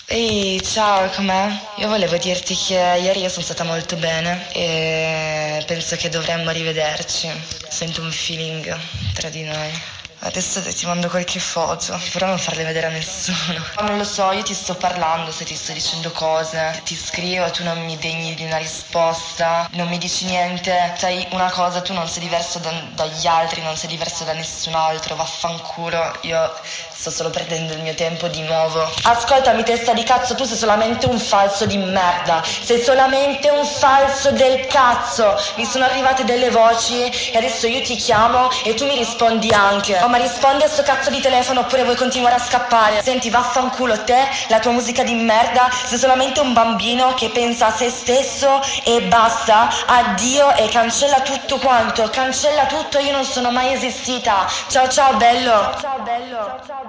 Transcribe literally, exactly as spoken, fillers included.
Ehi, ciao, com'è? Io volevo dirti che ieri io sono stata molto bene e penso che dovremmo rivederci. Sento un feeling tra di noi. Adesso ti mando qualche foto, però non farle vedere a nessuno. Ma non lo so, io ti sto parlando, se ti sto dicendo cose, ti scrivo, tu non mi degni di una risposta, non mi dici niente. Sai una cosa, tu non sei diverso da- dagli altri, non sei diverso da nessun altro, vaffanculo, io sto solo perdendo il mio tempo di nuovo. Ascoltami, testa di cazzo, tu sei solamente un falso di merda, sei solamente un falso del cazzo. Mi sono arrivate delle voci e adesso io ti chiamo e tu mi rispondi anche. Oh, ma rispondi a sto cazzo di telefono oppure vuoi continuare a scappare? Senti, vaffanculo te, la tua musica di merda, sei solamente un bambino che pensa a se stesso e basta. Addio e cancella tutto quanto, cancella tutto, io non sono mai esistita. Ciao ciao bello. Ciao ciao bello. Ciao, ciao.